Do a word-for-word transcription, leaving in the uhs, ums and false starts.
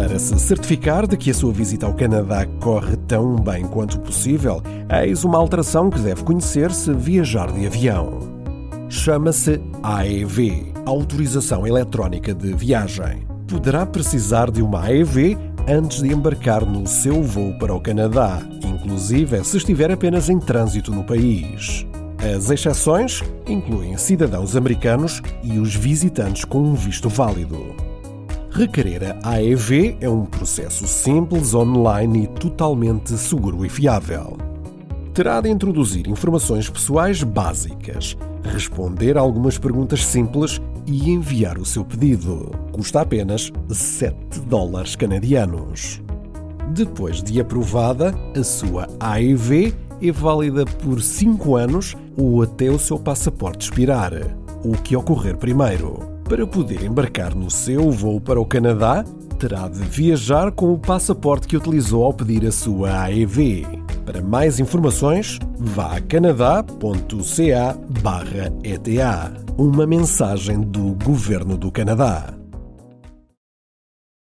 Para se certificar de que a sua visita ao Canadá corre tão bem quanto possível, eis uma alteração que deve conhecer se viajar de avião. Chama-se A E V, Autorização Eletrónica de Viagem. Poderá precisar de uma A E V antes de embarcar no seu voo para o Canadá, inclusive se estiver apenas em trânsito no país. As exceções incluem cidadãos americanos e os visitantes com um visto válido. Requerer a A E V é um processo simples, online e totalmente seguro e fiável. Terá de introduzir informações pessoais básicas, responder a algumas perguntas simples e enviar o seu pedido. Custa apenas sete dólares canadianos. Depois de aprovada, a sua A E V é válida por cinco anos ou até o seu passaporte expirar, o que ocorrer primeiro. Para poder embarcar no seu voo para o Canadá, terá de viajar com o passaporte que utilizou ao pedir a sua A E V. Para mais informações, vá a canadá ponto ca barra E T A. Uma mensagem do Governo do Canadá.